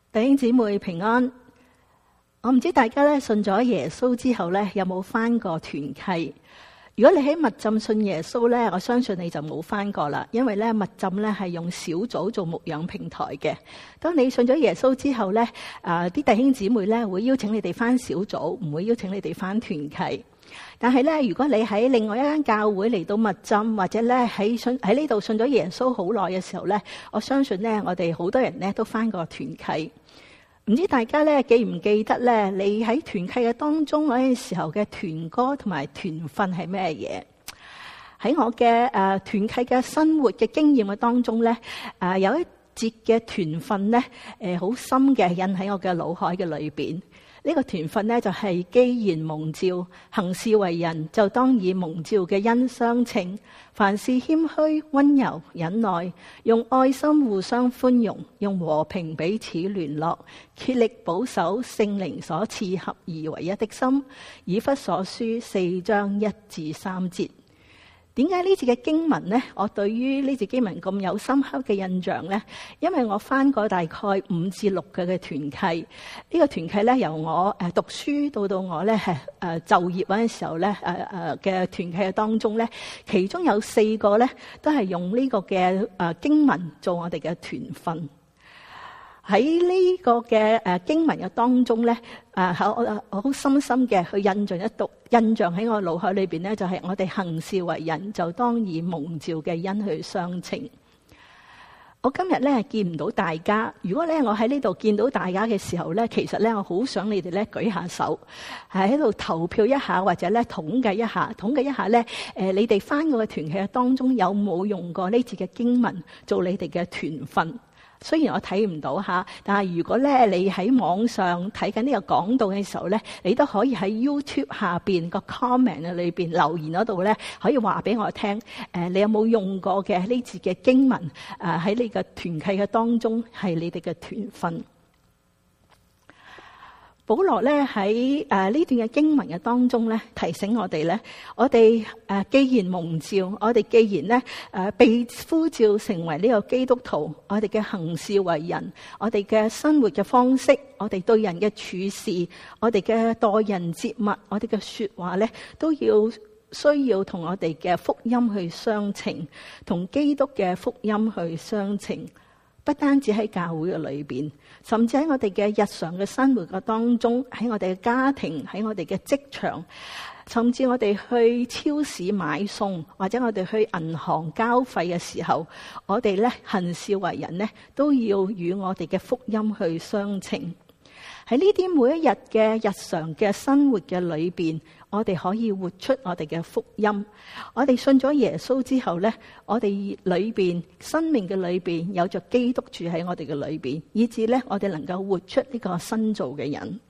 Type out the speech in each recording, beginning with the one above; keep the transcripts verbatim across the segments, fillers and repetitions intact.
弟兄姊妹平安。我唔知大家咧信咗耶穌之後咧有冇返過團契？如果你喺密浸信耶穌咧，我相信你就冇返過啦，因為咧密浸咧係用小組做牧養平台嘅。當你信咗耶穌之後咧，啊啲弟兄姊妹咧會邀請你哋返小組，唔會邀請你哋返團契。但係咧，如果你喺另外一間教會嚟到密浸，或者咧喺信喺呢度信咗耶穌好耐嘅時候咧，我相信咧我哋好多人咧都返過團契。唔知大家咧記唔記得咧？你喺團契嘅當中嗰陣時候嘅團歌同埋團訓係咩嘢？喺我嘅誒團契嘅生活嘅經驗嘅當中咧，誒有一節嘅團訓咧，誒好深嘅印喺我嘅腦海嘅裏邊。呢個團訓咧就係既然蒙召，行事為人就當以蒙召嘅恩相稱，凡事謙虛、溫柔、忍耐，用愛心互相寬容，用和平彼此聯絡，竭力保守聖靈所賜合而為一的心。以弗所書四章一至三節。點解呢節嘅經文呢？我對於呢節經文咁有深刻嘅印象呢？因為我返過大概五至六個嘅團契，呢、這個團契咧由我誒讀書到到我咧係誒就業嗰陣時候咧誒誒嘅團契嘅當中咧，其中有四個咧都係用呢個嘅誒經文做我哋嘅團訓。喺呢個嘅誒經文嘅當中咧，誒好我好深深嘅去印象一讀，印象喺我腦海裏邊咧，就係我哋行事為人就當以蒙召嘅恩去相稱。我今日咧見唔到大家，如果咧我喺呢度見到大家嘅時候咧，其實咧我好想你哋咧舉下手，係喺度投票一下，或者咧統計一下，統計一下咧誒你哋返過嘅團契嘅當中有冇用過呢節嘅經文做你哋嘅團訓？雖然我睇唔到吓，但係如果咧你喺網上睇緊呢個講道嘅時候咧，你都可以喺 YouTube 下邊個 comment 嘅裏邊留言嗰度咧，可以話俾我聽，誒你有冇用過嘅呢節嘅經文誒喺呢個團契嘅當中係你哋嘅團訓。保羅咧喺誒呢段嘅經文嘅當中咧，提醒我哋咧，我哋誒既然蒙召，我哋既然咧誒被呼召成為呢個基督徒，我哋嘅行事為人，我哋嘅生活嘅方式，我哋對人嘅處事，我哋嘅待人接物，我哋嘅說話咧，都要需要同我哋嘅福音去相稱，同基督嘅福音去相稱。不單止喺教會嘅裏邊，甚至喺我哋嘅日常嘅生活嘅當中，喺我哋嘅家庭，喺我哋嘅職場，甚至我哋去超市買餸，或者我哋去銀行交費嘅時候，我哋咧行事為人咧都要與我哋嘅福音去相稱。喺呢啲每一日嘅日常嘅生活嘅裏邊，我哋可以活出我哋嘅福音。我哋信咗耶穌之後咧，我哋裏邊生命嘅裏邊有着基督住喺我哋嘅裏邊，以致咧我哋能夠活出呢個新造嘅人。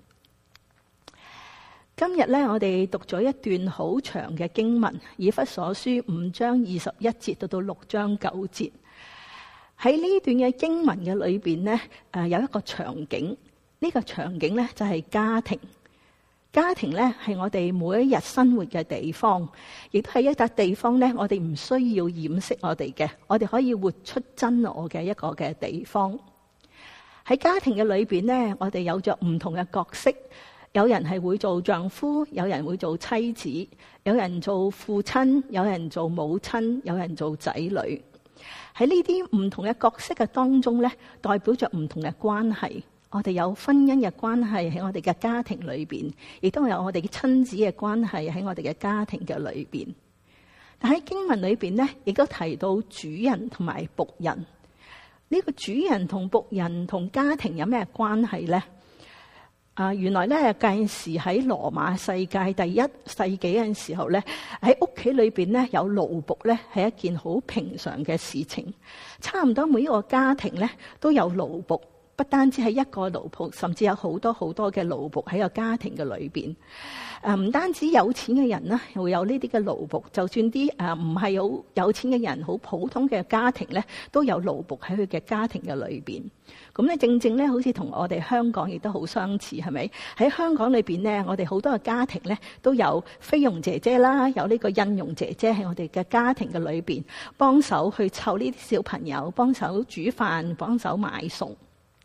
今日咧，我哋讀咗一段好長嘅經文，以弗所書五章二十一節到到六章九節。喺呢段嘅經文嘅裏邊咧，誒有一個場景。呢個場景咧就係家庭，家庭咧係我哋每一日生活嘅地方，亦都係一笪地方咧，我哋唔需要掩飾我哋嘅，我哋可以活出真我嘅一個嘅地方。喺家庭嘅裏邊咧，我哋有着唔同嘅角色，有人係會做丈夫，有人會做妻子，有人做父親，有人做母親，有人做仔女。喺呢啲唔同嘅角色嘅當中咧，代表着唔同嘅關係。我哋有婚姻嘅關係喺我哋嘅家庭裏邊，亦都有我哋嘅親子嘅關係喺我哋嘅家庭嘅裏邊。但喺經文裏邊咧，亦都提到主人同埋僕人。呢個主人同僕人同家庭有咩關係咧？啊，原來咧，近時喺羅馬世界第一世紀嗰陣時候咧，喺屋企裏邊咧有奴僕咧係一件好平常嘅事情。差唔多每一個家庭咧都有奴僕。不單止係一個奴僕，甚至有好多好多嘅奴僕喺個家庭嘅裏邊。誒，唔單止有錢嘅人啦，會有呢啲嘅奴僕，就算啲誒唔係好有錢嘅人，好普通嘅家庭咧，都有奴僕喺佢嘅家庭嘅裏邊。咁咧，正正咧，好似同我哋香港亦都好相似，係咪？喺香港裏邊咧，我哋好多嘅家庭咧都有菲傭姐姐啦，有呢個印傭姐姐喺我哋嘅家庭嘅裏邊幫手去湊呢啲小朋友，幫手煮飯，幫手買餸。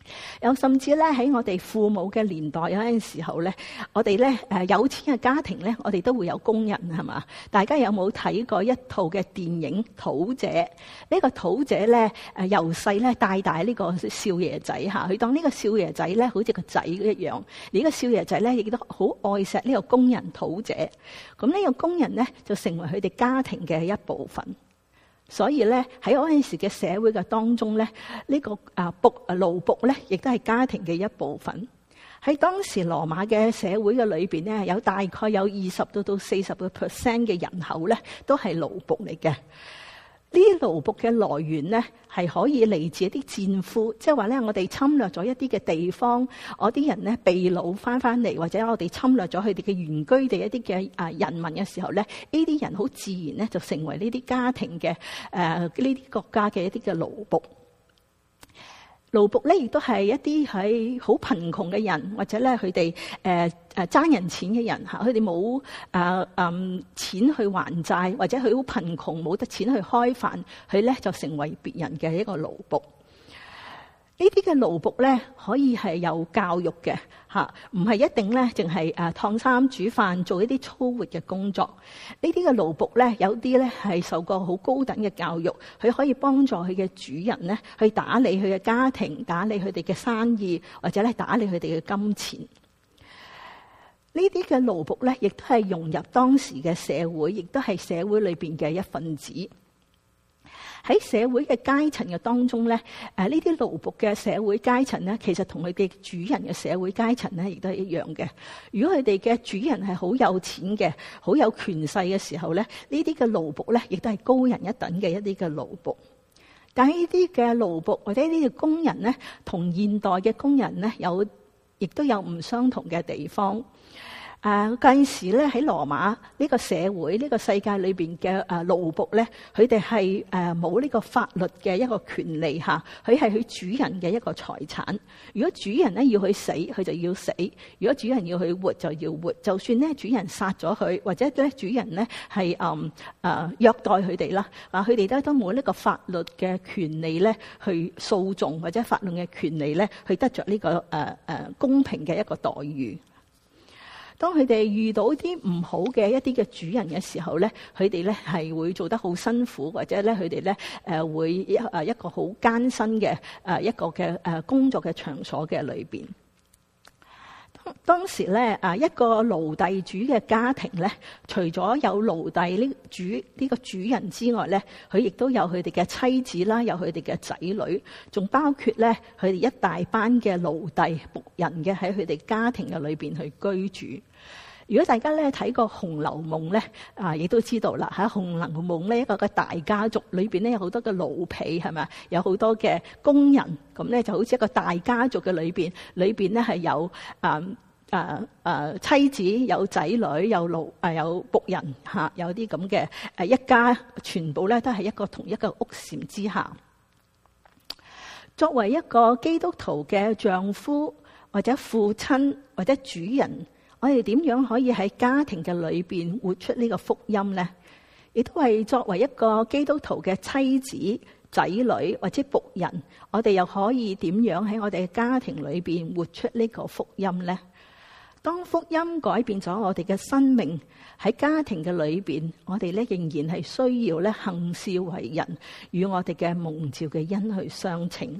有甚至咧喺我哋父母嘅年代有陣時候咧，我哋咧誒有錢嘅家庭咧，我哋都會有工人係嘛？大家有冇睇過一套嘅電影《土姐》？呢個土姐咧誒由細咧帶大呢個少爺仔嚇，佢當呢個少爺仔咧好似個仔一樣。而呢個少爺仔咧亦都好愛錫呢個工人土姐。咁呢個工人咧就成為佢哋家庭嘅一部分。所以咧喺嗰陣時嘅社會嘅當中咧，呢、這個啊僕啊奴僕咧，亦都係家庭嘅一部分。喺當時羅馬嘅社會嘅裏邊咧，有大概有二十到到四十個 percent 嘅人口咧，都係奴僕嚟嘅。呢啲奴僕嘅來源咧，係可以嚟自一啲戰俘，即係話咧，我哋侵略咗一啲嘅地方，我啲人咧被擄翻翻嚟，或者我哋侵略咗佢哋嘅原居地一啲嘅啊人民嘅時候咧，呢啲人好自然咧就成為呢啲家庭嘅誒呢啲國家嘅一啲嘅奴僕。奴僕咧亦都係一啲喺好貧窮嘅人，或者咧佢哋誒誒爭人錢嘅人嚇，佢哋冇誒誒錢去還債，或者佢好貧窮冇得錢去開飯，佢咧就成為別人嘅一個奴僕。呢啲嘅奴僕咧可以係有教育嘅嚇，唔係一定咧淨係誒燙衫煮飯做一啲粗活嘅工作。呢啲嘅奴僕咧有啲咧係受過好高等嘅教育，佢可以幫助佢嘅主人咧去打理佢嘅家庭，打理佢哋嘅生意，或者咧打理佢哋嘅金錢。呢啲嘅奴僕咧亦都係融入當時嘅社會，亦都係社會裏邊嘅一份子。喺社會嘅階層嘅當中咧，誒呢啲奴僕嘅社會階層咧，其實同佢哋主人嘅社會階層咧，亦都係一樣嘅。如果佢哋嘅主人係好有錢嘅、好有權勢嘅時候咧，呢啲嘅奴僕咧，亦都係高人一等嘅一啲嘅奴僕。但係呢啲嘅奴僕或者呢啲嘅工人咧，同現代嘅工人咧，有亦都有唔相同嘅地方。誒嗰陣時咧，喺羅馬呢個社會、呢、呢個世界裏邊嘅誒奴僕咧，佢哋係誒冇呢個法律嘅一個權利嚇，佢係佢主人嘅一個財產。如果主人咧要佢死，佢就要死；如果主人要佢活，就要活。就算咧主人殺咗佢，或者咧主人咧係誒誒虐待佢哋啦，啊佢哋咧都冇呢個法律嘅權利咧去訴訟，或者法律嘅權利咧去得着呢、呢個誒誒、呃呃、公平嘅一個待遇。當佢哋遇到啲唔好嘅一啲嘅主人嘅時候咧，佢哋咧係會做得好辛苦，或者咧佢哋咧誒會一誒一個好艱辛嘅誒一個嘅誒工作嘅場所嘅裏邊。當時咧啊一個奴隸主嘅家庭咧，除咗有奴隸呢主呢個主人之外咧，佢亦都有佢哋嘅妻子啦，有佢哋嘅仔女，仲包括咧佢哋一大班嘅奴隸僕人嘅喺佢哋家庭嘅裏邊去居住。如果大家咧睇過《紅樓夢》咧，啊，亦都知道啦喺《紅樓夢》呢一個嘅大家族裏邊咧，有好多嘅奴婢係咪？有好多嘅工人，咁咧就好似一個大家族嘅裏邊，裏邊咧係有啊啊啊妻子、有仔女、有奴啊有僕人嚇，有啲咁嘅誒一家，全部咧都係一個同一個屋檐之下。作為一個基督徒嘅丈夫或者父親或者主人，我哋點樣可以喺家庭嘅裏邊活出呢個福音呢？亦都係作為一個基督徒嘅妻子、仔女或者僕人，我哋又可以點樣喺我哋嘅家庭裏邊活出呢個福音呢？當福音改變咗我哋嘅生命，喺家庭嘅裏邊，我哋咧仍然係需要咧行事為人，與我哋嘅蒙召嘅恩去相稱。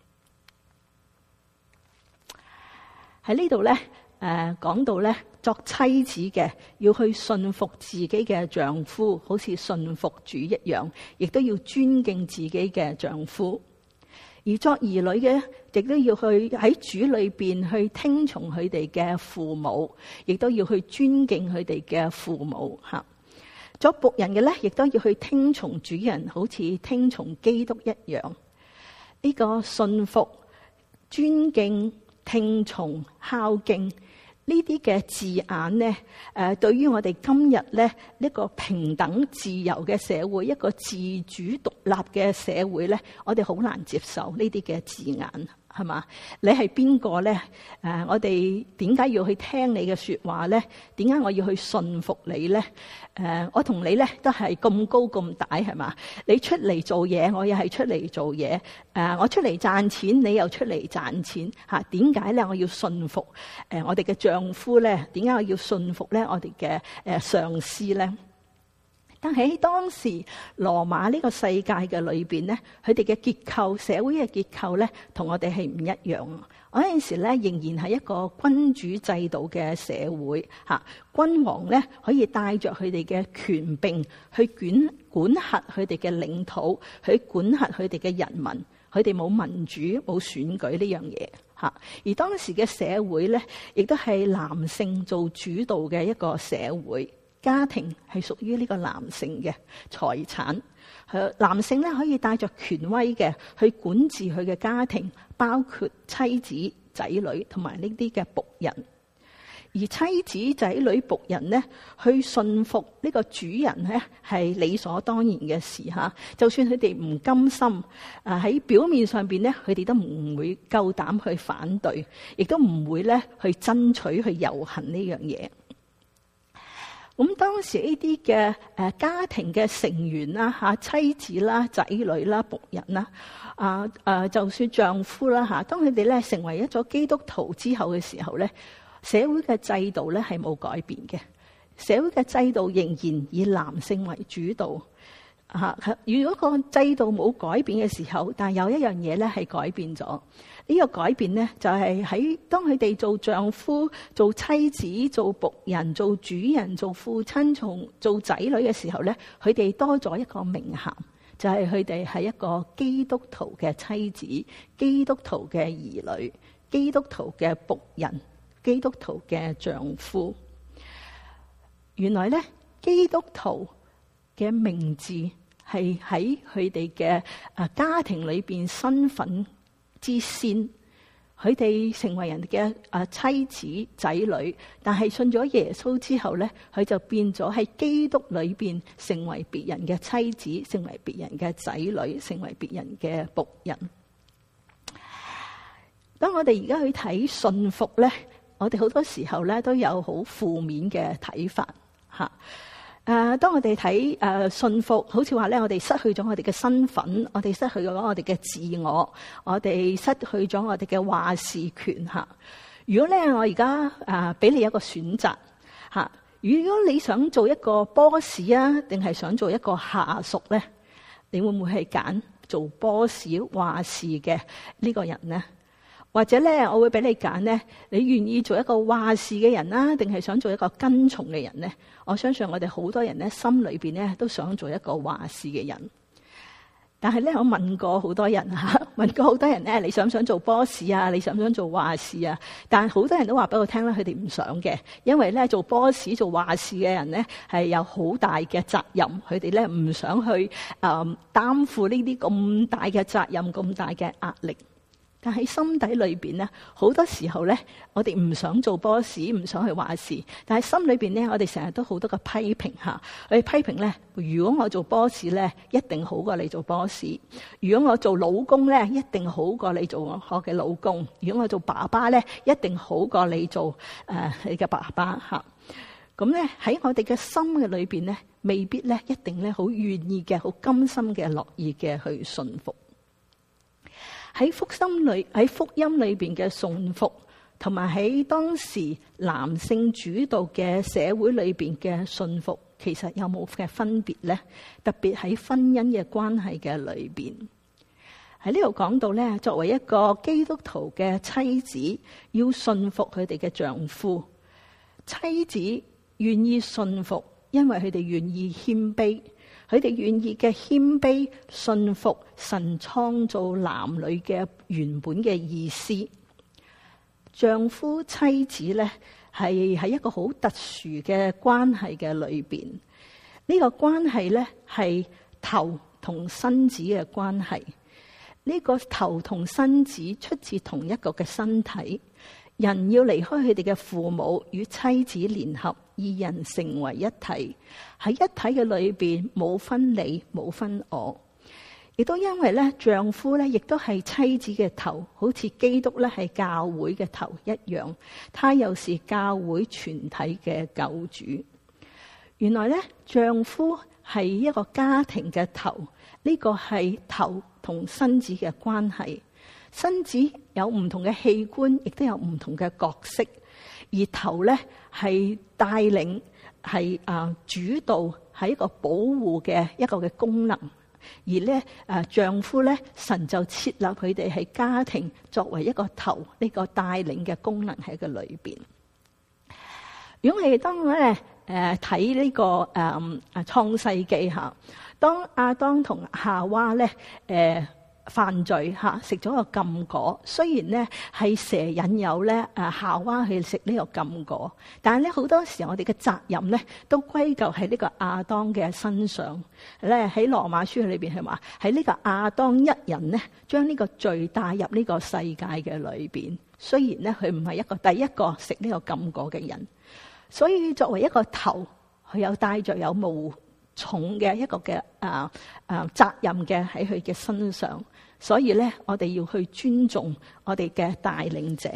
喺呢度咧。誒、呃、講到咧，作妻子嘅要去順服自己嘅丈夫，好似順服主一樣，亦都要尊敬自己嘅丈夫。而作兒女嘅，亦都要去喺主裏邊去聽從佢哋嘅父母，亦都要去尊敬佢哋嘅父母嚇。作僕人嘅咧，亦都要去聽從主人，好似聽從基督一樣。呢、這個順服、尊敬、聽從、孝敬。呢啲嘅字眼咧，誒，對於我哋今日咧呢個平等自由嘅社會，一個自主獨立嘅社會咧，我哋好難接受呢啲嘅字眼。 係嘛？你係邊個咧？誒，我哋點解要去聽你嘅說話咧？點解我要去信服你咧？誒，我同你咧都係咁高咁大，係嘛？你出嚟做嘢，我又係出嚟做嘢。誒，我出嚟賺錢，你又出嚟賺錢。嚇，點解咧？我要信服誒我哋嘅丈夫咧？點解我要信服咧？我哋嘅誒上司咧？但係喺當時羅馬呢個世界嘅裏邊咧，佢哋嘅結構、社會嘅結構咧，同我哋係唔一樣。嗰陣時咧，仍然係一個君主制度嘅社會嚇，君王咧可以帶着佢哋嘅權柄去管管轄佢哋嘅領土，去管轄佢哋嘅人民。佢哋冇民主、冇選舉呢樣嘢嚇。而當時嘅社會咧，亦都係男性做主導嘅一個社會。家庭係屬於呢個男性嘅財產，男性咧可以帶着權威嘅去管治佢嘅家庭，包括妻子、仔女同埋呢啲嘅僕人。而妻子、仔女、僕人咧去信服呢個主人咧，係理所當然嘅事嚇。就算佢哋唔甘心，啊喺表面上邊咧，佢哋都唔會夠膽去反對，亦都唔會咧去爭取去遊行呢樣嘢。咁當時呢啲嘅誒家庭嘅成員啦嚇，妻子啦、仔女啦、僕人啦，啊誒，就算丈夫啦嚇，當佢哋咧成為一咗基督徒之後嘅時候咧，社會嘅制度咧係冇改變嘅，社會嘅制度仍然以男性為主導嚇。如果個制度冇改變嘅時候，但係有一樣嘢咧係改變咗。呢個改變咧，就係喺當佢哋做丈夫、做妻子、做僕人、做主人、做父親、從做仔女嘅時候咧，佢哋多咗一個名銜，就係佢哋係一個基督徒嘅妻子、基督徒嘅兒女、基督徒嘅僕人、基督徒嘅丈夫。原來咧，基督徒嘅名字係喺佢哋嘅啊家庭裏邊身份之先，佢哋成為人嘅啊妻子仔女，但係信咗耶穌之後咧，佢就變咗喺基督裏邊成為別人嘅妻子，成為別人嘅仔女，成為別人嘅僕人。當我哋而家去睇信服咧，我哋好多時候咧都有好負面嘅睇法吓。誒，當我哋睇誒信服，好似話咧，我哋失去咗我哋嘅身份，我哋失去咗我哋嘅自我，我哋失去咗我哋嘅話事權嚇。如果咧，我而家誒俾你一個選擇嚇，如果你想做一個 boss 啊，定係想做一個下屬咧，你會唔會係揀做 boss 話事嘅呢個人呢？或者咧，我會俾你揀咧，你願意做一個話事嘅人啦，定係想做一個跟從嘅人咧？我相信我哋好多人咧，心裏邊咧都想做一個話事嘅人。但係咧，我問過好多人嚇，問過好多人咧，你想唔想做 boss 啊？你想唔想做話事啊？但係好多人都話俾我聽咧，佢哋唔想嘅，因為咧做 boss 做話事嘅人咧係有好大嘅責任，佢哋咧唔想去誒、呃、擔負呢啲咁大嘅責任、咁大嘅壓力。但喺心底裏邊咧，好多時候咧，我哋唔想做 boss， 唔想去話事。但係心裏邊咧，我哋成日都好多嘅批評嚇。我哋批評咧，如果我做 boss 咧，一定好過你做 boss；如果我做老公咧，一定好過你做我嘅老公；如果我做爸爸咧，一定好過你做誒、呃、你嘅爸爸嚇。咁咧喺我哋嘅心嘅裏邊咧，未必咧一定咧好願意嘅、好甘心嘅、樂意嘅去順服。喺福音裏喺福音裏邊嘅順服，同埋喺當時男性主導嘅社會裏邊嘅順服，其實有冇嘅分別呢？特別喺婚姻嘅關係嘅裏邊，喺呢度講到咧，作為一個基督徒嘅妻子，要順服佢哋嘅丈夫。妻子願意順服，因為佢哋願意謙卑。佢哋願意嘅謙卑信服神創造男女嘅原本嘅意思。丈夫妻子咧係喺一個好特殊嘅關係嘅裏邊，呢、這個關係咧係頭同身子嘅關係。呢、這個頭同身子出自同一個嘅身體。人要離開佢哋嘅父母，與妻子聯合，二人成為一體。喺一體嘅裏邊，冇分你，冇分我。 亦都因為咧，丈夫咧亦都係妻子嘅頭，好似基督咧係教會嘅頭一樣，他又是教會全體嘅救主。原來咧，丈夫係一個家庭嘅頭，呢個係頭同身子嘅關係。身子有唔同嘅器官，亦都有唔同嘅角色，而頭咧係帶領，係啊主導，係一個保護嘅一個嘅功能。而咧，誒丈夫咧，神就設立佢哋喺家庭作為一個頭，呢個帶領嘅功能喺個裏邊。如果我哋當咧誒睇呢個誒誒創世記吓，當亞當同夏娃咧誒犯罪吓，食咗個禁果，雖然咧係蛇引誘咧誒夏娃去食呢個禁果，但係咧好多時我哋嘅責任咧都歸咎喺呢個亞當嘅身上。咧喺羅馬書裏邊係話，喺呢個亞當一人咧將呢個罪帶入呢個世界嘅裏邊。雖然咧佢唔係一個第一個食呢個禁果嘅人，所以作為一個頭，佢有帶着有無重嘅一個嘅啊啊責任嘅喺佢嘅身上。所以咧，我哋要去尊重我哋嘅帶領者。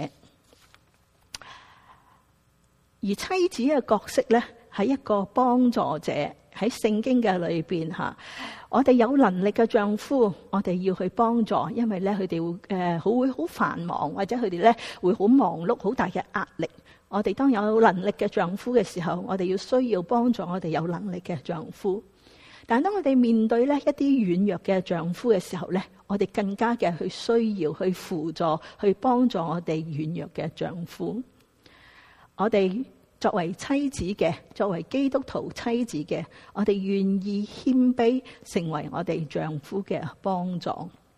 而妻子嘅角色咧，係一個幫助者。喺聖經嘅裏邊吓，我哋有能力嘅丈夫，我哋要去幫助，因為咧佢哋會誒好會好繁忙，或者佢哋咧會好忙碌，好大嘅壓力。我哋當有能力嘅丈夫嘅時候，我哋要需要幫助我哋有能力嘅丈夫。但當我哋面對咧一啲軟弱嘅丈夫嘅時候咧，我哋更加嘅去需要去輔助、去幫助我哋軟弱嘅丈夫。我哋作為妻子嘅，作為基督徒妻子嘅，我哋願意謙卑，成為我哋丈夫嘅幫助。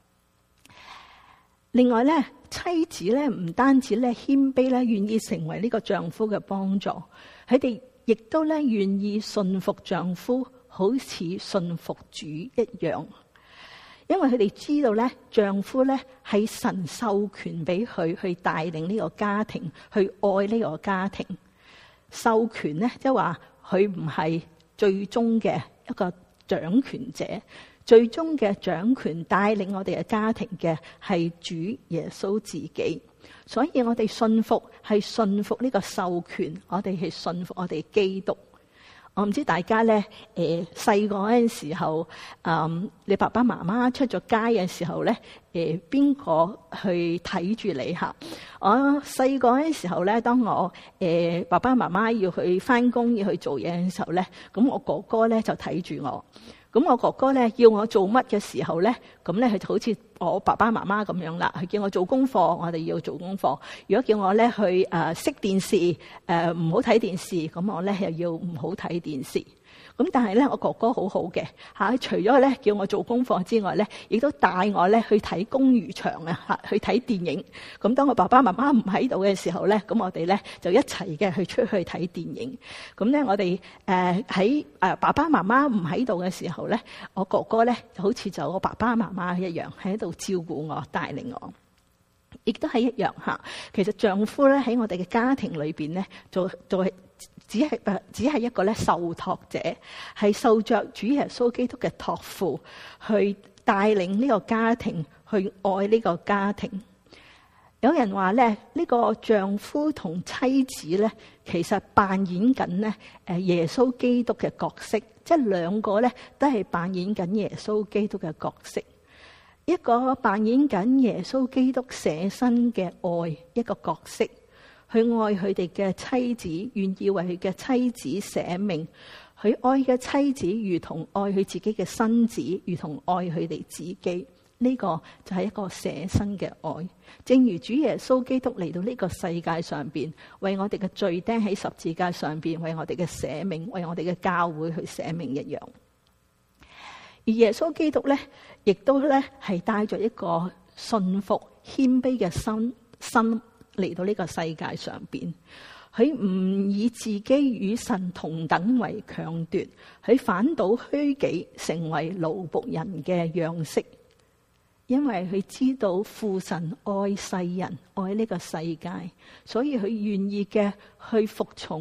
另外咧，妻子咧唔單止咧謙卑咧，願意成為呢個丈夫嘅幫助，佢哋亦都咧願意順服丈夫。好似順服主一樣，因為佢哋知道咧，丈夫咧係神授權俾佢去帶領呢個家庭，去愛呢個家庭。授權咧，即係話佢唔係最終嘅一個掌權者，最終嘅掌權帶領我哋嘅家庭嘅係主耶穌自己。所以我哋信服係信服呢個授權，我哋係信服我哋基督。我唔知大家咧，誒細個嗰陣時候，嗯，你爸爸媽媽出咗街嘅時候咧，誒邊個去睇住你嚇？我細個嗰陣時候咧，當我誒、呃、爸爸媽媽要去返工要去做嘢嘅時候咧，咁我哥哥咧就睇住我。咁我哥哥咧要我做乜嘅時候咧，咁咧佢就好似我爸爸媽媽咁樣啦。佢叫我做功課，我哋要做功課。如果叫我咧去誒熄電視，誒唔好睇電視，咁我咧又要唔好睇電視。咁但係咧，我哥哥好好嘅嚇，除咗咧叫我做功課之外咧，亦都帶我咧去睇公餘場啊嚇，去睇電影。咁當我爸爸媽媽唔喺度嘅時候咧，咁我哋咧就一齊嘅去出去睇電影。咁咧我哋誒喺誒爸爸媽媽唔喺度嘅時候咧，我哥哥咧就好似就我爸爸媽媽一樣喺度照顧我、帶領我。亦都係一樣嚇。其實丈夫咧喺我哋嘅家庭裏邊咧，做做係。只係誒，只係一個咧受託者，係受着主耶穌基督嘅託付，去帶領呢個家庭，去愛呢個家庭。有人話咧，呢、這個丈夫同妻子咧，其實扮演緊咧誒耶穌基督嘅角色，即係兩個咧都係扮演緊耶穌基督嘅角色。一個扮演緊耶穌基督捨身嘅愛一個角色。去愛佢哋嘅妻子，願意為佢嘅妻子捨命。佢愛嘅妻子如同愛佢自己嘅身子，如同愛佢哋自己。呢、這個就係一個捨身嘅愛。正如主耶穌基督嚟到呢個世界上邊，為我哋嘅罪釘喺十字架上邊，為我哋嘅捨命，為我哋嘅教會去捨命一樣。而耶穌基督咧，亦都咧係帶着一個信服謙卑嘅心心。嚟到呢個世界上邊，佢唔以自己與神同等為強奪，佢反倒虛己，成為奴僕人嘅樣式。因為佢知道父神愛世人，愛呢個世界，所以佢願意嘅去服從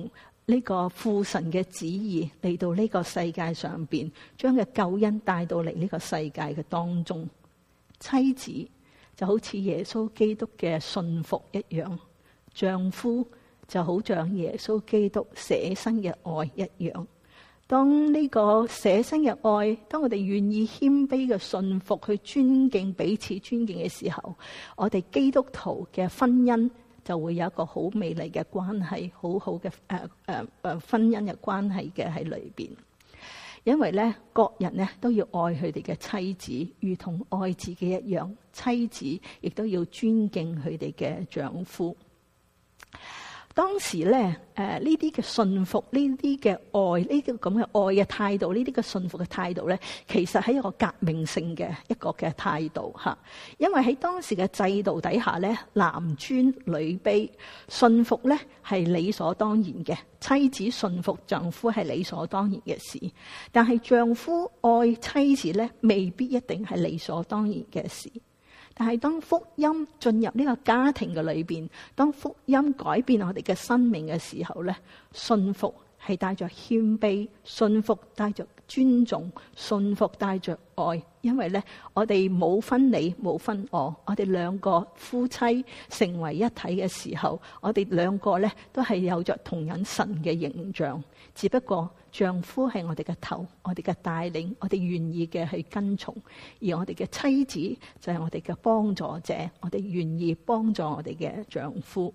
呢個父神嘅旨意嚟到呢個世界上邊，將嘅救恩帶到嚟呢個世界嘅當中。妻子就好似耶穌基督嘅信服一樣，丈夫就好像耶穌基督捨身嘅愛一樣。當呢個捨身嘅愛，當我哋願意謙卑嘅信服去尊敬彼此尊敬嘅時候，我哋基督徒嘅婚姻就會有一個好美麗嘅關係，好好嘅誒誒誒婚姻嘅關係嘅喺裏邊。因為咧，各人咧都要愛佢哋嘅妻子，如同愛自己一樣。妻子亦都要尊敬佢哋嘅丈夫。當時咧，誒呢啲嘅信服，呢啲嘅愛，呢個咁嘅愛嘅態度，呢啲嘅信服嘅態度咧，其實係一個革命性嘅一個嘅態度嚇。因為喺當時嘅制度底下咧，男尊女卑，信服咧係理所當然嘅，妻子信服丈夫係理所當然嘅事。但係丈夫愛妻子咧，未必一定係理所當然嘅事。但係當福音進入呢個家庭嘅裏邊，當福音改變我哋嘅生命嘅時候咧，信服係帶着謙卑，信服帶着尊重，信服帶着愛。因為咧，我哋冇分你冇分我，我哋兩個夫妻成為一體嘅時候，我哋兩個咧都係有着同樣神嘅形象，只不過丈夫係我哋嘅頭，我哋嘅帶領，我哋願意嘅去跟從，而我哋嘅妻子就係我哋嘅幫助者，我哋願意幫助我哋嘅丈夫。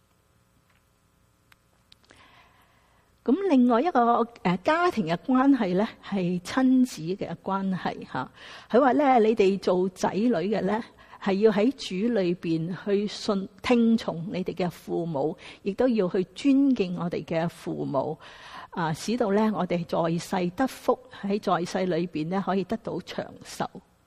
咁另外一個誒家庭嘅關係咧，係親子嘅關係嚇。佢話咧，你哋做仔女嘅咧，係要喺主裏邊去信聽從你哋嘅父母，亦都要去尊敬我哋嘅父母，啊，使到咧我哋在世得福，喺在，在世裏邊咧可以得到長壽。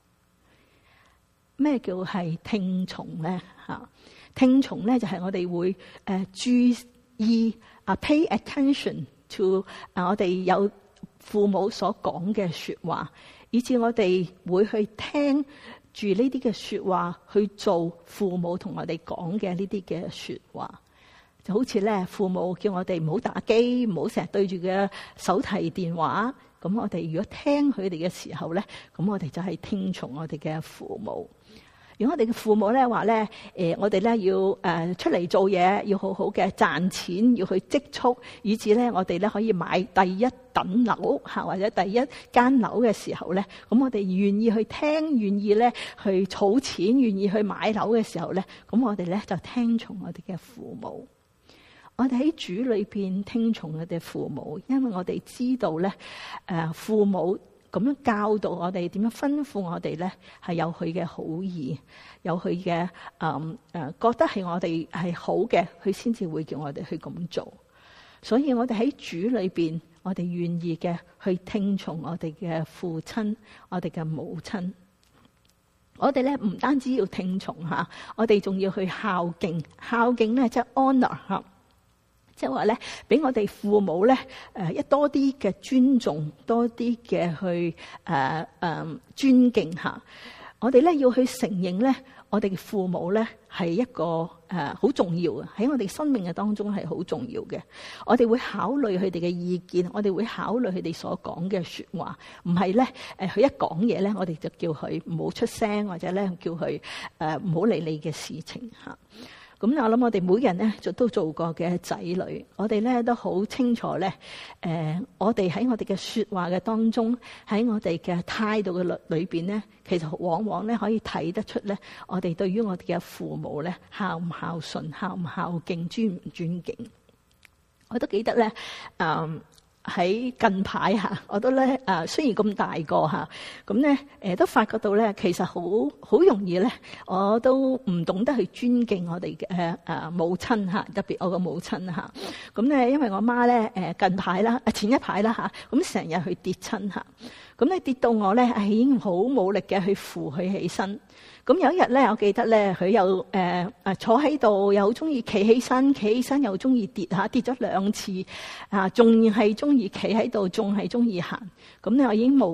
咩叫係聽從咧？嚇，聽從咧就係我哋會誒注意啊 ，pay attention to 啊，我哋有父母所講嘅說話，以至我哋會去聽住呢啲嘅說話，去做父母同我哋講嘅呢啲嘅說話。就好似咧，父母叫我哋唔好打機，唔好成日對住嘅手提電話。咁我哋如果聽佢哋嘅時候咧，咁我哋就係聽從我哋嘅父母。如果我哋嘅父母咧話咧，誒，我哋咧要誒出嚟做嘢，要好好嘅賺錢，要去積蓄，以至咧我哋咧可以買第一等樓嚇，或者第一間樓嘅時候咧，咁我哋願意去聽，願意咧去儲錢，願意去買樓嘅時候咧，咁我哋咧就聽從我哋嘅父母。我哋喺主裏邊聽從我哋父母，因為我哋知道咧，誒父母咁樣教導我哋，點樣吩咐我哋咧，係有佢嘅好意，有佢嘅誒誒，覺得係我哋係好嘅，佢先至會叫我哋去咁做。所以我哋喺主裏邊，我哋願意嘅去聽從我哋嘅父親，我哋嘅母親。我哋咧唔單止要聽從吓，我哋仲要去孝敬，孝敬咧即係 honor 吓。即係話咧，俾我哋父母咧，誒一多啲嘅尊重，多啲嘅去誒誒尊敬下。我哋咧要去承認咧，我哋嘅父母咧係一個誒好重要嘅，喺我哋生命嘅當中係好重要嘅。我哋會考慮佢哋嘅意見，我哋會考慮佢哋所講嘅說話，唔係咧誒佢一講嘢咧，我哋就叫佢唔好出聲，或者咧叫佢誒唔好理你嘅事情吓。咁我諗我哋每人咧就都做過嘅仔女，我哋咧都好清楚咧。誒、呃，我哋喺我哋嘅說話嘅當中，喺我哋嘅態度嘅裏裏邊咧，其實往往咧可以睇得出咧，我哋對於我哋嘅父母咧孝唔孝順、孝唔孝敬、尊唔尊敬。我都記得咧，嗯。喺近排嚇，我都咧誒，雖然咁大個嚇，咁咧誒都發覺到咧，其實好好容易咧，我都唔懂得去尊敬我哋嘅誒母親嚇，特別我個母親嚇。咁咧，因為我媽咧誒近排啦，前一排啦嚇，咁成日去跌親嚇，咁咧跌到我咧係已經好冇力嘅去扶佢起身。咁有一日咧，我記得咧，佢又誒誒、呃、坐喺度，又好中意企起身，企起身又中意跌嚇，跌咗兩次啊，仲係中意企喺度，仲係中意行。咁咧，我已經無魂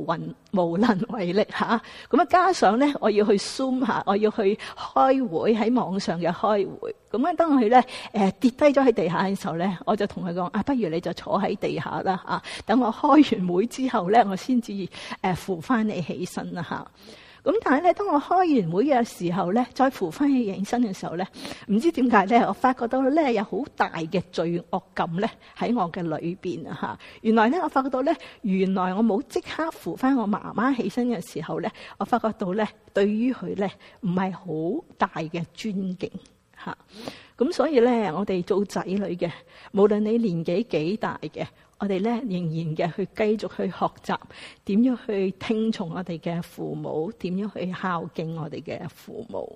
無能為力吓。咁啊加上咧我要去 Zoom 吓，我要去開會，喺網上嘅開會。咁啊當佢咧誒跌低咗喺地下嘅時候咧，我就同佢講啊，不如你就坐喺地下啦吓，等我開完會之後咧，我先至誒扶翻你起身啦吓。咁但係咧，當我開完會嘅時候咧，再扶翻起起身嘅時候咧，唔知點解咧，我發覺到咧有好大嘅罪惡感咧喺我嘅裏邊啊吓。原來咧，我發覺到咧，原來我冇即刻扶翻我媽媽起身嘅時候咧，我發覺到咧，對於佢咧唔係好大嘅尊敬吓。咁所以咧，我哋做仔女嘅，無論你年紀幾大嘅，我哋咧仍然嘅去繼續去學習點樣去聽從我哋嘅父母，點樣去孝敬我哋嘅父母。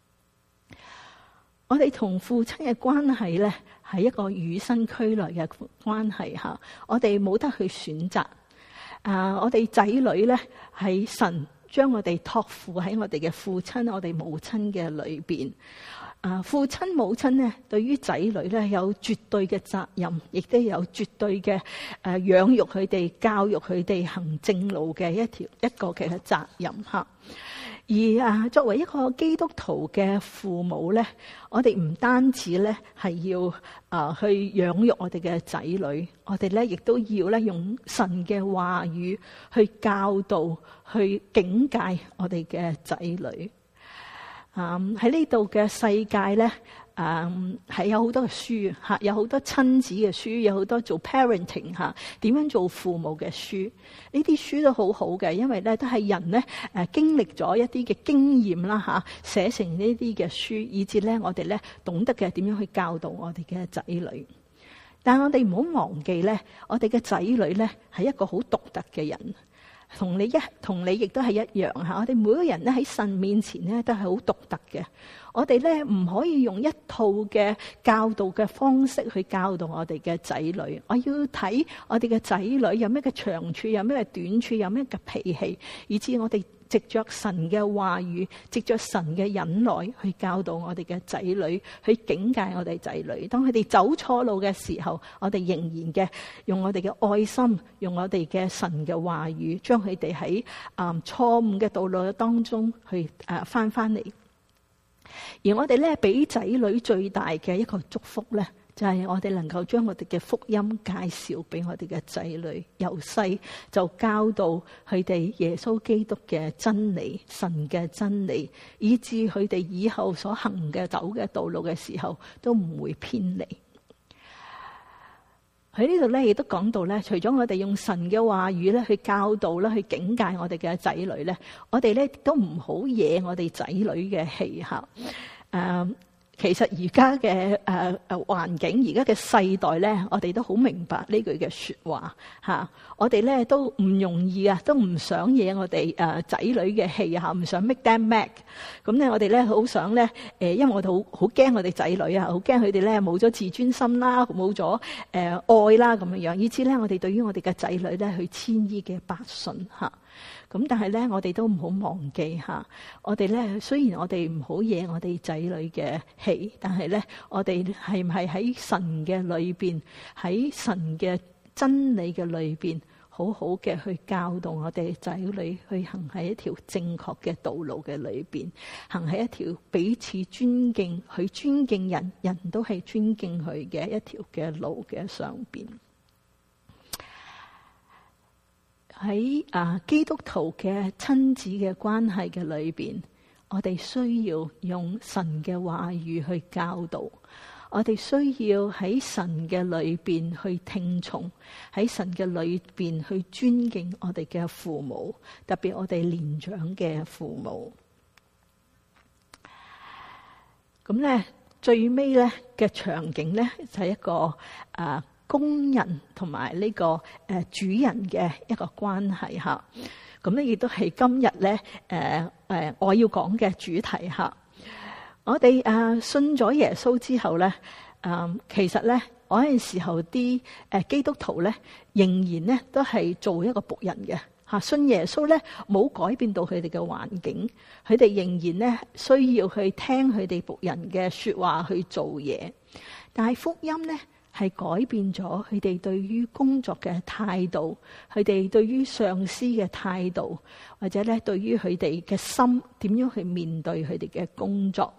我哋同父親嘅關係咧係一個與生俱來嘅關係吓，我哋冇得去選擇。啊，我哋仔女咧係神將我哋託付喺我哋嘅父親、我哋母親嘅裏邊。啊，父親母親咧，對於仔女咧有絕對嘅責任，亦都有絕對嘅誒養育佢哋、教育佢哋行正路嘅一條一個嘅責任吓。而啊，作為一個基督徒嘅父母咧，我哋唔單止咧係要啊去養育我哋嘅仔女，我哋咧亦都要咧用神嘅話語去教導、去警戒我哋嘅仔女。啊！喺呢度嘅世界咧，啊係有好多嘅書嚇，有好多親子嘅書，有好多做 parenting 嚇，點樣做父母嘅書。呢啲書都好好嘅，因為咧都係人咧誒經歷咗一啲嘅經驗啦嚇，寫成呢啲嘅書，以至咧我哋咧懂得嘅點樣去教導我哋嘅仔女。但係我哋唔好忘記咧，我哋嘅仔女咧係一個好獨特嘅人。同你一同你亦都係一樣吓，我哋每個人咧喺神面前咧都係好獨特嘅。我哋咧唔可以用一套嘅教導嘅方式去教導我哋嘅仔女。我要睇我哋嘅仔女有咩嘅長處，有咩嘅短處，有咩嘅脾氣，以至我哋藉着神嘅話語，藉着神嘅忍耐去教導我哋嘅仔女，去警戒我哋仔女。當佢哋走錯路嘅時候，我哋仍然嘅用我哋嘅愛心，用我哋嘅神嘅話語，將佢哋喺啊錯誤嘅道路當中去誒翻翻嚟。而我哋咧俾仔女最大嘅一個祝福咧，就係我哋能夠將我哋嘅福音介紹俾我哋嘅仔女，由細就教導佢哋耶穌基督嘅真理、神嘅真理，以致佢哋以後所行嘅走嘅道路嘅時候都唔會偏離。喺呢度咧，亦都講到咧，除咗我哋用神嘅話語咧去教導啦，去警戒我哋嘅仔女咧，我哋咧都唔好惹我哋仔女嘅氣吓。誒，其實而家嘅誒誒環境，而家嘅世代咧，我哋都好明白呢句嘅說話吓。我哋咧都唔容易啊，都唔想惹我哋誒仔女嘅氣吓，唔想 make them mad。咁咧，我哋咧好想咧誒，因為我哋好好驚我哋仔女啊，好驚佢哋咧冇咗自尊心啦，冇咗誒愛啦咁樣樣，以至咧我哋對於我哋嘅仔女咧去千依嘅百順吓。咁但係咧，我哋都唔好忘記吓，我哋咧雖然我哋唔好惹我哋仔女嘅氣，但係咧我哋係唔係喺神嘅裏邊，喺神嘅真理嘅裏邊，好好嘅去教導我哋仔女去行喺一條正確嘅道路嘅裏邊，行喺一條彼此尊敬，去尊敬人，人都係尊敬佢嘅一條嘅路嘅上邊。喺啊基督徒嘅親子嘅關係嘅裏邊，我哋需要用神嘅話語去教導，我哋需要喺神嘅裏邊去聽從，喺神嘅裏邊去尊敬我哋嘅父母，特別我哋年長嘅父母。咁咧最尾咧嘅場景咧就係一個啊工人同埋呢個誒主人嘅一個關係吓，咁咧亦都係今日咧誒誒我要講嘅主題吓。我哋誒信咗耶穌之後咧，誒其實咧嗰陣時候啲誒基督徒咧仍然咧都係做一個僕人嘅吓，信耶穌咧冇改變到佢哋嘅環境，佢哋仍然咧需要去聽佢哋僕人嘅說話去做嘢，但係福音咧係改變咗佢哋對於工作嘅態度，佢哋對於上司嘅態度，或者咧對於佢哋嘅心點樣去面對佢哋嘅工作。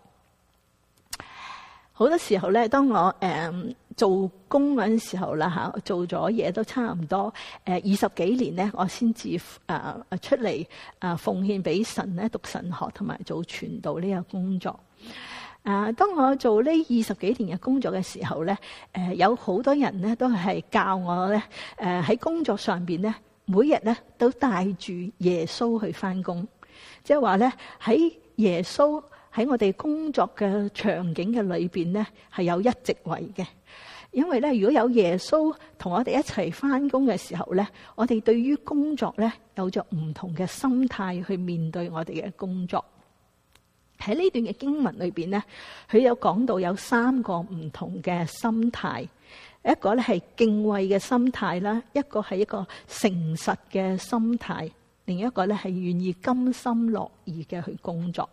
好多時候咧，當我誒、呃、做工嗰陣時候啦嚇，做咗嘢都差唔多誒二十幾年咧，我先至誒出嚟誒、呃、奉獻俾神咧，讀神學同埋做傳道呢個工作。啊、呃！當我做呢二十幾年嘅工作嘅時候咧，誒、呃、有好多人咧都係教我咧，誒、呃、喺工作上邊咧，每日咧都帶住耶穌去返工，即係話咧喺耶穌喺我哋工作嘅場景嘅裏邊咧係有一席位嘅。因為咧如果有耶穌同我哋一齊返工嘅時候咧，我哋對於工作咧有着唔同嘅心態去面對我哋嘅工作。喺呢段嘅經文裏邊咧，佢有講到有三個唔同嘅心態，一個咧係敬畏嘅心態啦，一個係一個誠實嘅心態，另一個咧係願意甘心樂意嘅去工作。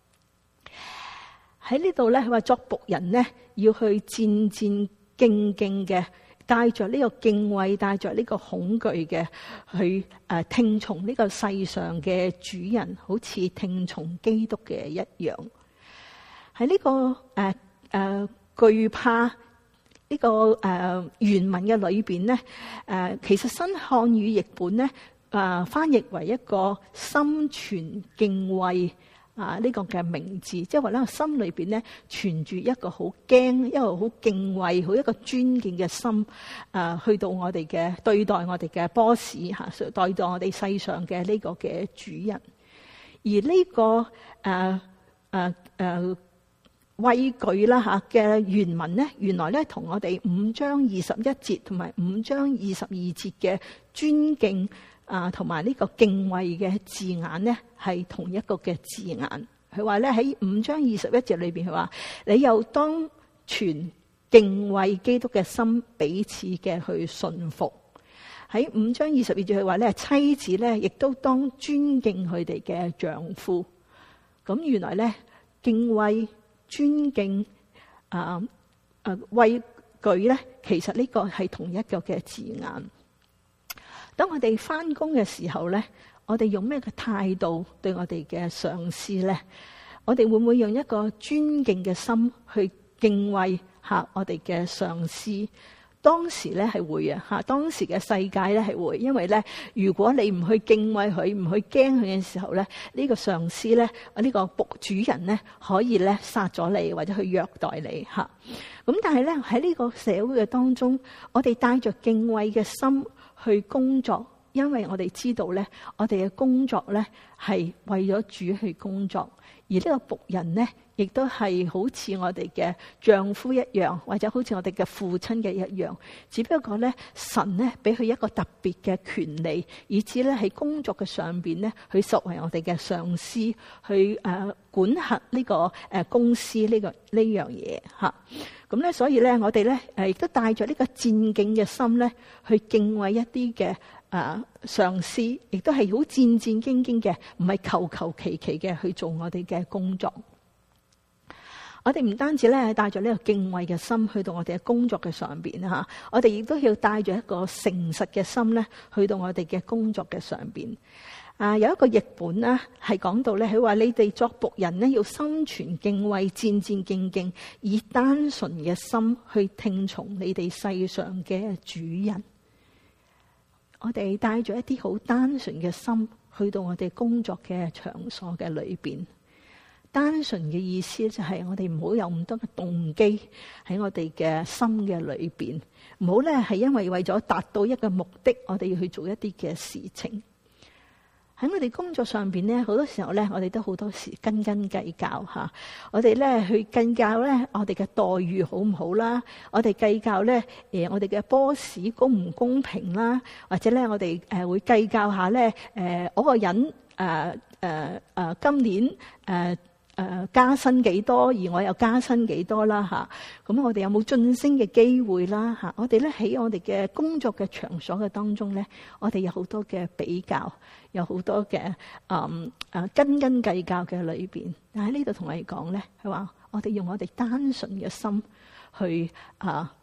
喺呢度咧，佢話作僕人咧要去戰戰兢兢嘅，帶着呢個敬畏，帶着呢個恐懼嘅去誒聽從呢個世上嘅主人，好似聽從基督嘅一樣。喺呢、這個誒誒懼怕呢、這個誒、呃、原文嘅裏邊咧，誒、呃、其實新漢語譯本咧誒、呃、翻譯為一個心存敬畏。啊！呢、這個嘅名字，即係話咧，心裏邊咧存住一個好驚、一個好敬畏、好一個尊敬嘅心，啊，去到我哋嘅對待我哋嘅 boss 吓，對待我哋世上嘅呢個嘅主人。而呢、這個誒誒誒畏懼啦吓嘅原文咧，原來咧同我哋五章二十一節同埋五章二十二節嘅尊敬。啊，同埋呢個敬畏嘅字眼咧，係同一個嘅字眼。佢話咧喺五章二十一節裏邊，佢話你又當存敬畏基督嘅心，彼此嘅去順服。喺五章二十二節，佢話咧妻子咧亦都當尊敬佢哋嘅丈夫。咁原來咧敬畏、尊敬、啊啊畏懼咧，其實呢個係同一個嘅字眼。當我哋返工嘅時候咧，我哋用咩嘅態度對我哋嘅上司咧？我哋會唔會用一個尊敬嘅心去敬畏下我哋嘅上司？當時咧係會啊嚇，當時嘅世界咧係會，因為咧如果你唔去敬畏佢，唔去驚佢嘅時候咧，呢個上司咧，呢個僕主人咧，可以咧殺咗你或者去虐待你嚇。咁但係咧喺呢個社會嘅當中，我哋帶着敬畏嘅心去工作，因為我哋知道咧，我哋嘅工作咧係為咗主去工作，而呢個僕人咧，亦都係好似我哋嘅丈夫一樣，或者好似我哋嘅父親嘅一樣。只不過咧，神咧俾佢一個特別嘅權利，以至咧喺工作嘅上邊咧，佢作為我哋嘅上司，去誒、呃、管轄呢個誒公司呢、呢個呢樣嘢吓。咁咧，所以咧，我哋咧誒亦都帶着呢個戰兢嘅心咧，去敬畏一啲嘅誒上司，亦都係好戰戰兢兢嘅，唔係求求其其嘅去做我哋嘅工作。我哋唔單止咧帶着呢個敬畏嘅心去到我哋嘅工作嘅上邊吓，我哋亦都要帶着一個誠實嘅心咧去到我哋嘅工作嘅上邊。啊，有一個譯本咧係講到咧，佢話你哋作僕人咧要心存敬畏，戰戰兢兢，以單純嘅心去聽從你哋世上嘅主人。我哋帶着一啲好單純嘅心去到我哋工作嘅場所嘅裏邊。單純嘅意思就係我哋唔好有咁多嘅動機喺我哋嘅心嘅裏邊，唔好咧係因為為咗達到一個目的，我哋要去做一啲嘅事情。喺我哋工作上邊咧，好多時候咧，我哋都好多時斤斤計較吓。我哋咧去計較咧，我哋嘅待遇好唔好啦？我哋計較咧，誒，我哋嘅 boss 公唔公平啦？或者咧，我哋誒會計較下咧，誒，嗰個人誒誒誒，今年誒。呃誒、呃，加薪幾多，而我又加薪幾多啦吓？咁我哋有冇晉升嘅機會啦吓？我哋咧喺我哋嘅工作嘅場所嘅當中咧，我哋有好多嘅比較，有好多嘅誒誒斤斤計較嘅裏邊。但喺呢度同我哋講咧，係話我哋用我哋單純嘅心去啊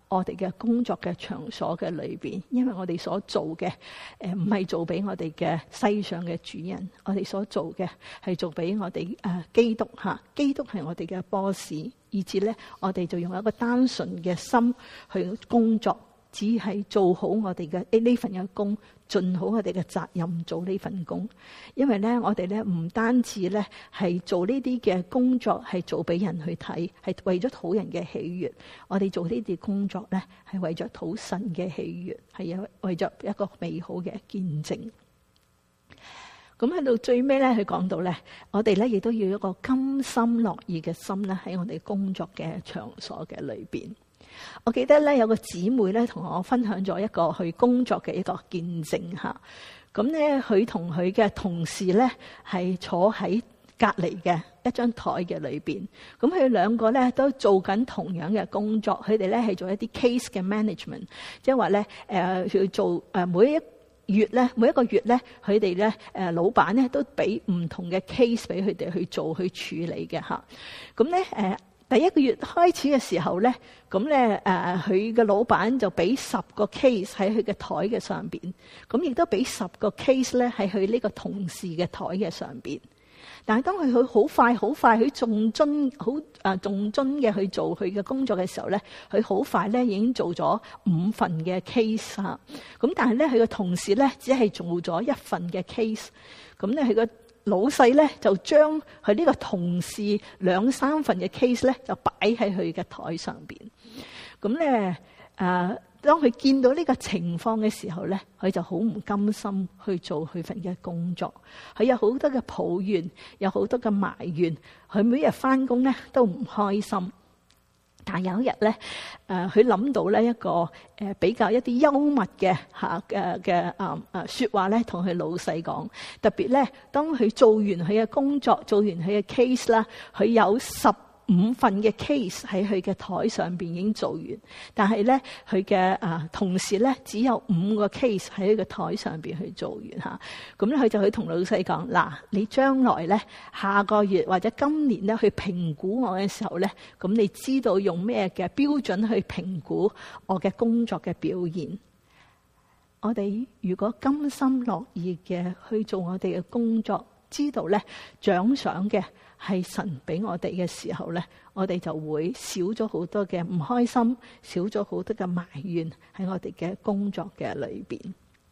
我哋嘅工作嘅場所嘅裏邊，因為我哋所做嘅誒唔係做俾我哋嘅世上嘅主人，我哋所做嘅係做俾我哋誒、呃、基督吓，基督係我哋嘅 boss， 以至咧我哋就用一個單純嘅心去工作，只係做好我哋嘅呢份嘅工，盡好我哋嘅責任做呢份工。因為咧我哋咧唔單止咧係做呢啲嘅工作係做俾人去睇，係為咗討人嘅喜悅，我哋做呢啲工作咧係為咗討神嘅喜悅，係有為咗一個美好嘅見證。咁喺到最尾咧，佢講到咧，我哋咧亦都要一個甘心樂意嘅心咧喺我哋工作嘅場所嘅裏邊。我記得咧有個姊妹咧同我分享咗一個去工作嘅一個見證吓，咁咧佢同佢嘅同事咧係坐喺隔離嘅一張台嘅裏邊，咁佢哋兩個咧都做緊同樣嘅工作，佢哋咧係做一啲 case 嘅 management， 即係話咧誒去做誒每一月咧每一個月咧佢哋咧誒老闆咧都俾唔同嘅 case 俾佢哋去做去處理嘅吓，咁咧誒。第一個月開始嘅時候咧，咁咧誒佢嘅老闆就俾十個 case 喺佢嘅台嘅上邊，咁亦都俾十個 case 咧喺佢呢個同事嘅台嘅上邊。但係當佢佢好快好快佢重樽好誒重樽嘅去做佢嘅工作嘅時候咧，佢好快咧已經做咗五份嘅 case 啊。咁但係咧佢嘅同事咧只係做咗一份嘅 case，咁咧佢個老細咧就將佢呢個同事兩三份嘅 case 咧就擺喺佢嘅台上邊。咁咧誒，當佢見到呢個情況嘅時候咧，佢就好唔甘心去做佢份嘅工作。佢有好多嘅抱怨，有好多嘅埋怨。佢每日翻工咧都唔開心。但有一日咧，誒佢諗到咧一個誒比較一啲幽默嘅嚇嘅嘅啊啊説話咧，同佢老細講。特別咧，當佢做完佢嘅工作，做完佢嘅 case 啦，佢有十五份嘅 case 喺佢嘅台上邊已經做完，但係咧佢嘅啊同事咧只有五個 case 喺佢嘅台上邊去做完嚇。咁咧佢就去同老細講：嗱，你將來咧下個月或者今年咧去評估我嘅時候咧，咁你知道用咩嘅標準去評估我嘅工作嘅表現？我哋如果甘心樂意嘅去做我哋嘅工作，知道咧獎賞嘅係神俾我哋嘅時候咧，我哋就會少咗好多嘅唔開心，少咗好多嘅埋怨喺我哋嘅工作嘅裏邊。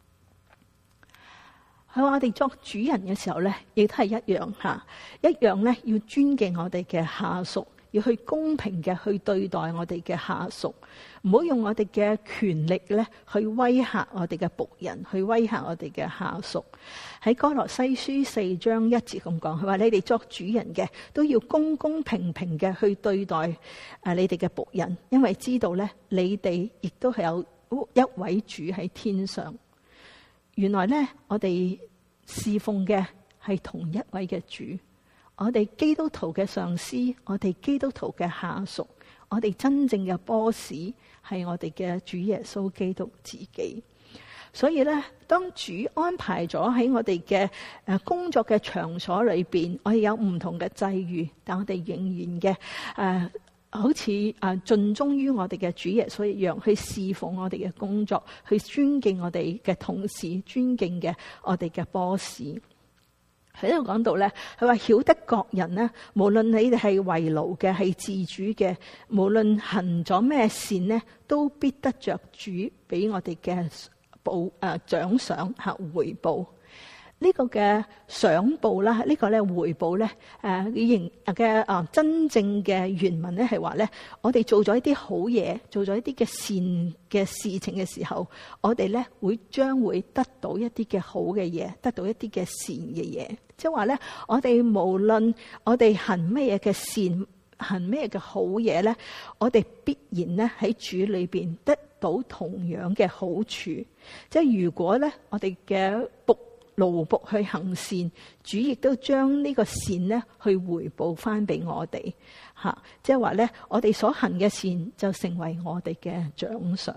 喺我哋作主人嘅時候咧，亦都係一樣吓，一樣咧要尊敬我哋嘅下屬，要去公平嘅去對待我哋嘅下屬，唔好用我哋嘅權力咧去威嚇我哋嘅僕人，去威嚇我哋嘅下屬。喺哥羅西書四章一節咁講，佢話你哋作主人嘅都要公公平平嘅去對待誒你哋嘅僕人，因為知道咧你哋亦都係有一位主喺天上。原來咧我哋侍奉嘅係同一位嘅主。我哋基督徒嘅上司，我哋基督徒嘅下屬，我哋真正嘅 boss 係我哋嘅主耶穌基督自己。所以咧，當主安排咗喺我哋嘅誒工作嘅場所裏邊，我哋有唔同嘅際遇，但我哋仍然嘅誒、呃，好似誒盡忠於我哋嘅主耶穌一樣，去侍奉我哋嘅工作，去尊敬我哋嘅同事，尊敬嘅我哋嘅 boss。喺度講到咧，佢話曉得各人呢，無論你哋係為奴嘅，係自主嘅，無論行咗咩善呢，都必得着主俾我哋嘅報誒獎賞吓回報。呢個嘅賞報啦，呢個咧回報咧誒形嘅啊真正嘅原文咧係話咧，我哋做咗一啲好嘢，做咗一啲嘅善嘅事情嘅時候，我哋咧會將會得到一啲嘅好嘅嘢，得到一啲嘅善嘅嘢。即係話咧，我哋無論我哋行咩嘢嘅善，行咩嘅好嘢咧，我哋必然咧喺主裏邊得到同樣嘅好處。即係如果咧我哋嘅僕奴僕去行善，主亦都將呢個善咧去回報翻俾我哋吓。即係話咧，我哋所行嘅善就成為我哋嘅獎賞。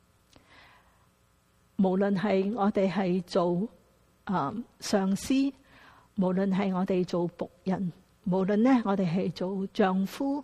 無論係我哋係做啊、呃、上司，無論係我哋做僕人，無論咧我哋係做丈夫，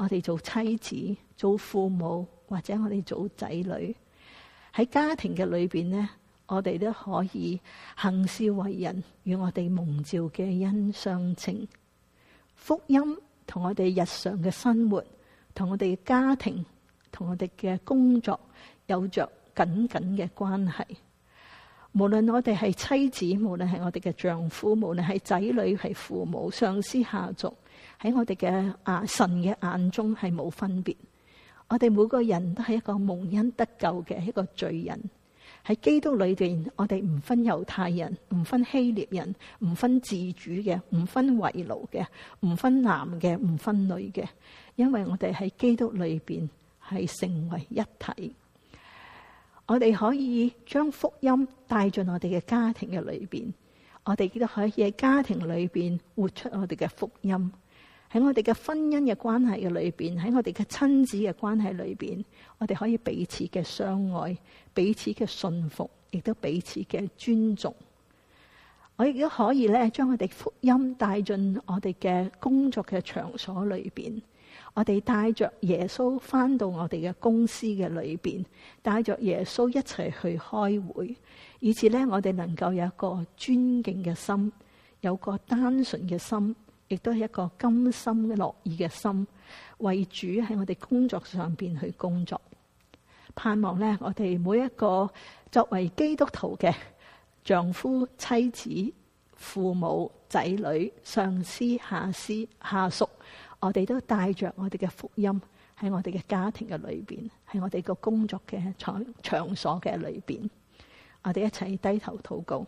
我哋做妻子、做父母，或者我哋做仔女，喺家庭嘅裏邊呢，我哋都可以行事為人，與我哋蒙召嘅恩相稱。福音同我哋日常嘅生活，同我哋嘅家庭，同我哋嘅工作有着緊緊嘅關係。無論我哋係妻子，無論係我哋嘅丈夫，無論係仔女，係父母、上司、下屬，喺我哋嘅啊神嘅眼中係冇分別。我哋每個人都係一個蒙恩得救嘅一個罪人。喺基督裏邊，我哋唔分猶太人，唔分希臘人，唔分自主嘅，唔分為奴嘅，唔分男嘅，唔分女嘅，因為我哋喺基督裏邊係成為一體。我哋可以將福音帶進我哋嘅家庭嘅裏邊，我哋亦都可以喺家庭裏邊活出我哋嘅福音。喺我哋嘅婚姻嘅關係嘅裏邊，喺我哋嘅親子嘅關係裏邊，我哋可以彼此嘅相愛，彼此嘅信服，亦都彼此嘅尊重。我亦都可以咧，將我哋福音帶進我哋嘅工作嘅場所裏邊。我哋帶着耶穌返到我哋嘅公司嘅裏邊，帶着耶穌一齊去開會，以至咧我哋能夠有一個尊敬嘅心，有個單純嘅心，亦都係一個甘心樂意嘅心，為主喺我哋工作上邊去工作。盼望咧，我哋每一個作為基督徒嘅丈夫、妻子、父母、仔女、上司、下司、下屬，我哋都帶着我哋嘅福音喺我哋嘅家庭嘅裏邊，喺我哋個工作嘅場場所嘅裏邊，我哋一齊低頭禱告。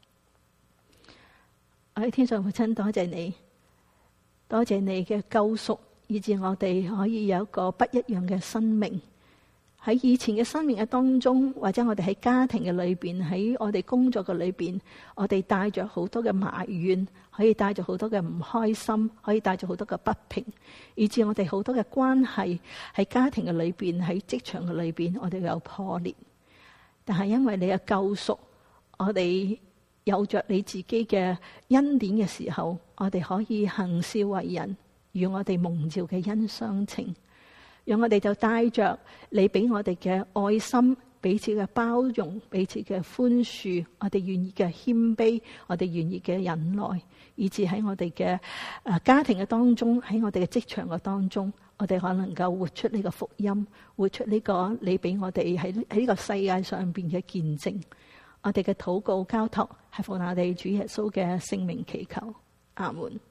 我喺天上父親，多謝你，多謝你嘅救贖，以致我哋可以有一個不一樣嘅生命。喺以前嘅生命嘅當中，或者我哋喺家庭嘅裏邊，喺我哋工作嘅裏邊，我哋帶着好多嘅埋怨，可以帶着好多嘅唔開心，可以帶着好多嘅不平，以致我哋好多嘅關係喺家庭嘅裏邊，喺職場嘅裏邊，我哋有破裂。但係因為你嘅救贖，我哋有着你自己嘅恩典嘅時候，我哋可以行事為人，與我哋蒙召嘅恩相稱。讓我哋就帶着你俾我哋嘅愛心，彼此嘅包容，彼此嘅寬恕，我哋願意嘅謙卑，我哋願意嘅忍耐，以至喺我哋嘅誒家庭嘅當中，喺我哋嘅職場嘅當中，我哋可能夠活出呢個福音，活出呢個你俾我哋喺喺呢個世界上邊嘅見證。我哋嘅禱告交託係奉我哋主耶穌嘅聖名祈求，阿門。